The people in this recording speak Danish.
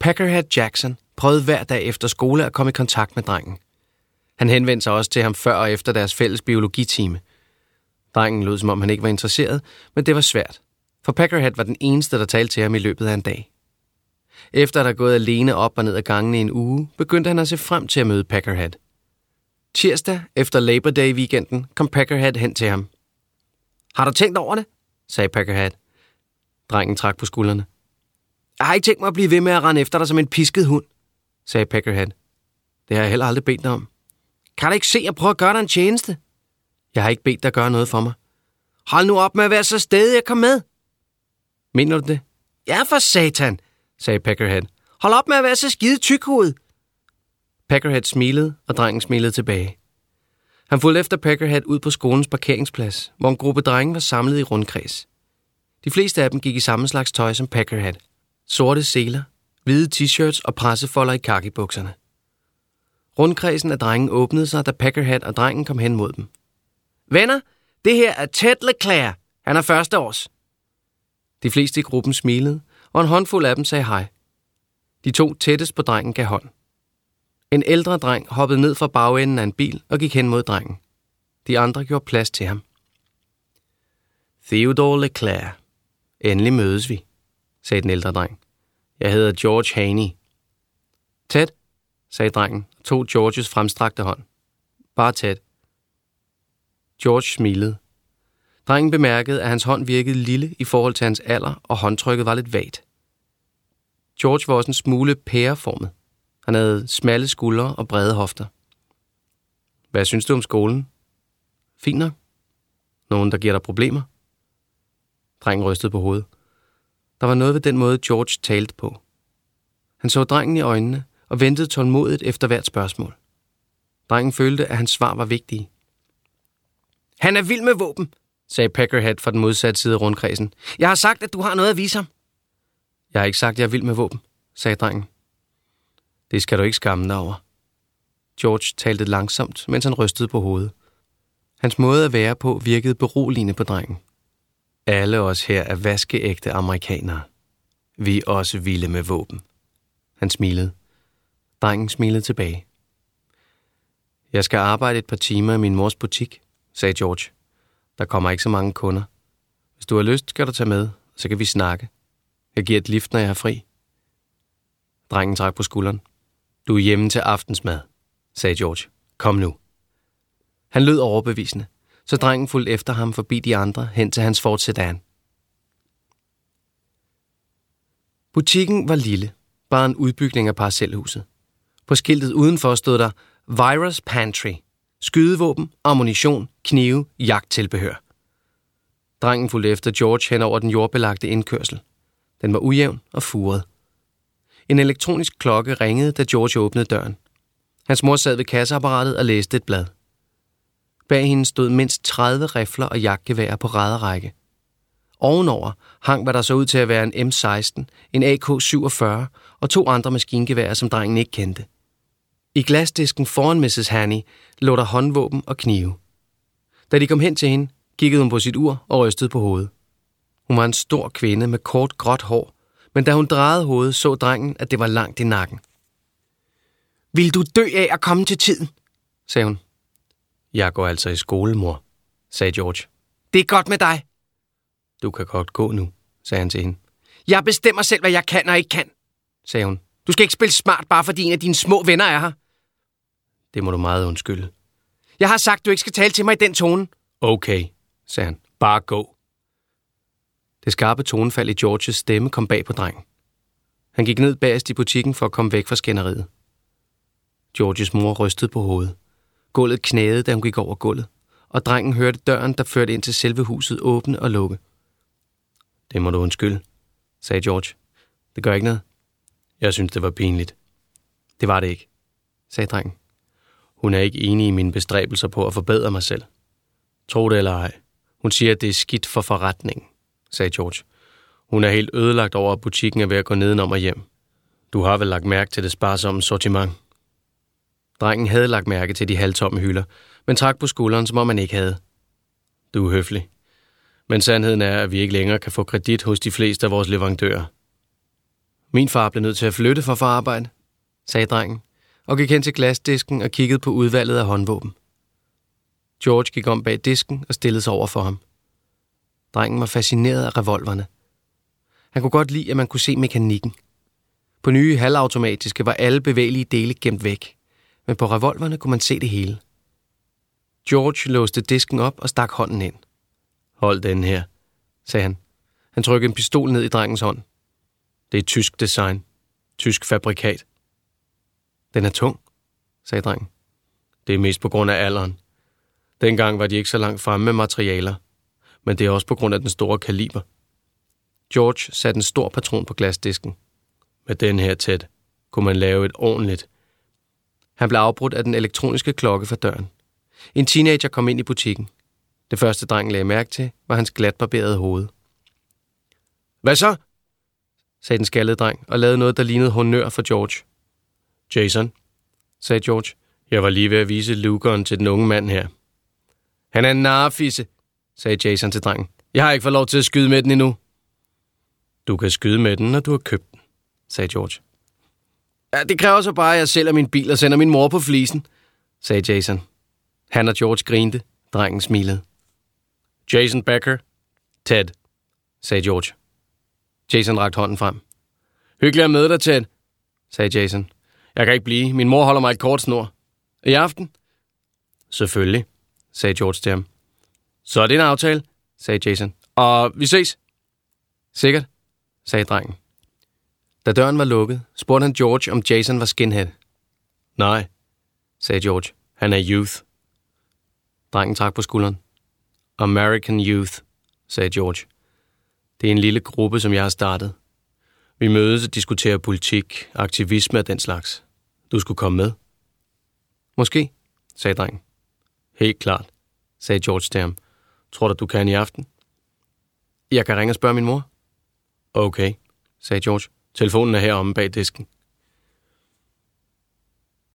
Peckerhead Jackson prøvede hver dag efter skole at komme i kontakt med drengen. Han henvendte sig også til ham før og efter deres fælles biologitime. Drengen lød, som om han ikke var interesseret, men det var svært, for Peckerhead var den eneste, der talte til ham i løbet af en dag. Efter at have gået alene op og ned ad gangene i en uge, begyndte han at se frem til at møde Peckerhead. Tirsdag efter Labor Day-weekenden kom Peckerhead hen til ham. Har du tænkt over det? Sagde Peckerhead. Drengen trak på skuldrene. Jeg har ikke tænkt mig at blive ved med at rende efter dig som en pisket hund, sagde Peckerhead. Det har jeg heller aldrig bedt dig om. Kan du ikke se, at prøve at gøre dig en tjeneste? Jeg har ikke bedt dig at gøre noget for mig. Hold nu op med at være så stædig, kom med. Mener du det? Ja, for satan, sagde Peckerhead. Hold op med at være så skide tykhoved. Peckerhead smilede, og drengen smilede tilbage. Han fulgte efter Peckerhead ud på skolens parkeringsplads, hvor en gruppe drenge var samlet i rundkreds. De fleste af dem gik i samme slags tøj som Peckerhead. Sorte seler, hvide t-shirts og pressefolder i khaki-bukserne. Rundkredsen af drengen åbnede sig, da Peckerhead og drengen kom hen mod dem. Venner, det her er Ted LeClaire. Han er første års. De fleste i gruppen smilede, og en håndfuld af dem sagde hej. De to tættest på drengen gav hånd. En ældre dreng hoppede ned fra bagenden af en bil og gik hen mod drengen. De andre gjorde plads til ham. Theodore LeClaire. Endelig mødes vi, sagde den ældre dreng. Jeg hedder George Haney. Ted, sagde drengen og tog Georges fremstrakte hånd. Bare Ted. George smilede. Drengen bemærkede, at hans hånd virkede lille i forhold til hans alder, og håndtrykket var lidt vagt. George var også en smule pæreformet. Han havde smalle skuldre og brede hofter. Hvad synes du om skolen? Fint nok. Nogen, der giver dig problemer? Drengen rystede på hovedet. Der var noget ved den måde, George talte på. Han så drengen i øjnene og ventede tålmodigt efter hvert spørgsmål. Drengen følte, at hans svar var vigtige. Han er vild med våben, sagde Peckerhead fra den modsatte side af rundkredsen. Jeg har sagt, at du har noget at vise ham. Jeg har ikke sagt, at jeg er vild med våben, sagde drengen. Det skal du ikke skamme dig over. George talte langsomt, mens han rystede på hovedet. Hans måde at være på virkede beroligende på drengen. Alle os her er vaskeægte amerikanere. Vi er også vilde med våben. Han smilede. Drengen smilede tilbage. Jeg skal arbejde et par timer i min mors butik, sagde George. Der kommer ikke så mange kunder. Hvis du har lyst, skal du tage med, så kan vi snakke. Jeg giver et lift, når jeg er fri. Drengen trak på skulderen. Du er hjemme til aftensmad, sagde George. Kom nu. Han lød overbevisende, så drengen fulgte efter ham forbi de andre hen til hans Ford Sedan. Butikken var lille, bare en udbygning af parcelhuset. På skiltet udenfor stod der Virus Pantry, skydevåben, ammunition, knive, jagttilbehør. Drengen fulgte efter George hen over den jordbelagte indkørsel. Den var ujævn og furet. En elektronisk klokke ringede, da George åbnede døren. Hans mor sad ved kasseapparatet og læste et blad. Bag hende stod mindst 30 rifler og jagtgeværer på række. Ovenover hang, hvad der så ud til at være en M16, en AK-47 og 2 andre maskingeværer, som drengen ikke kendte. I glasdisken foran Mrs. Haney lå der håndvåben og knive. Da de kom hen til hende, kiggede hun på sit ur og rystede på hovedet. Hun var en stor kvinde med kort gråt hår, men da hun drejede hovedet, så drengen, at det var langt i nakken. Vil du dø af at komme til tiden? Sagde hun. Jeg går altså i skole, mor, sagde George. Det er godt med dig. Du kan godt gå nu, sagde han til hende. Jeg bestemmer selv, hvad jeg kan og ikke kan, sagde hun. Du skal ikke spille smart, bare fordi en af dine små venner er her. Det må du meget undskylde. Jeg har sagt, du ikke skal tale til mig i den tone. Okay, sagde han. Bare gå. Det skarpe tonefald i Georges stemme kom bag på drengen. Han gik ned bagerst i butikken for at komme væk fra skænderiet. Georges mor rystede på hovedet. Gulvet knagede, da hun gik over gulvet, og drengen hørte døren, der førte ind til selve huset, åbne og lukke. Det må du undskylde, sagde George. Det gør ikke noget. Jeg synes, det var pinligt. Det var det ikke, sagde drengen. Hun er ikke enig i mine bestræbelser på at forbedre mig selv. Tro det eller ej. Hun siger, at det er skidt for forretningen, sagde George. Hun er helt ødelagt over, at butikken er ved at gå nedenom og hjem. Du har vel lagt mærke til det sparsomme sortiment? Drengen havde lagt mærke til de halvtomme hylder, men trak på skulderen, som om han ikke havde. Du er høflig. Men sandheden er, at vi ikke længere kan få kredit hos de fleste af vores leverandører. Min far blev nødt til at flytte for at få arbejde, sagde drengen, og gik hen til glasdisken og kiggede på udvalget af håndvåben. George gik om bag disken og stillede sig over for ham. Drengen var fascineret af revolverne. Han kunne godt lide, at man kunne se mekanikken. På nye halvautomatiske var alle bevægelige dele gemt væk, men på revolverne kunne man se det hele. George låste disken op og stak hånden ind. Hold den her, sagde han. Han trykkede en pistol ned i drengens hånd. Det er tysk design. Tysk fabrikat. Den er tung, sagde drengen. Det er mest på grund af alderen. Dengang var de ikke så langt fremme med materialer, men det er også på grund af den store kaliber. George satte en stor patron på glasdisken. Med den her tæt kunne man lave et ordentligt. Han blev afbrudt af den elektroniske klokke fra døren. En teenager kom ind i butikken. Det første drengen lagde mærke til, var hans glatbarberede hoved. Hvad så? Sagde den skaldede dreng og lavede noget, der lignede honør for George. Jason, sagde George. Jeg var lige ved at vise lukeren til den unge mand her. Han er en narfisse, sagde Jason til drengen. Jeg har ikke fået lov til at skyde med den endnu. Du kan skyde med den, når du har købt den, sagde George. Ja, det kræver så bare, at jeg sælger min bil og sender min mor på flisen, sagde Jason. Han og George grinte. Drengen smilede. Jason Becker. Ted, sagde George. Jason rakte hånden frem. Hyggelig at møde dig, Ted, sagde Jason. Jeg kan ikke blive. Min mor holder mig et kort snor. I aften? Selvfølgelig, sagde George til ham. Så er det en aftale, sagde Jason. Og vi ses. Sikkert, sagde drengen. Da døren var lukket, spurgte han George, om Jason var skinhead. Nej, sagde George. Han er youth. Drengen trak på skulderen. American Youth, sagde George. Det er en lille gruppe, som jeg har startet. Vi mødes og diskuterer politik, aktivisme og den slags. Du skulle komme med. Måske, sagde drengen. Helt klart, sagde George til ham. Tror du kan i aften? Jeg kan ringe og spørge min mor. Okay, sagde George. Telefonen er heromme bag disken.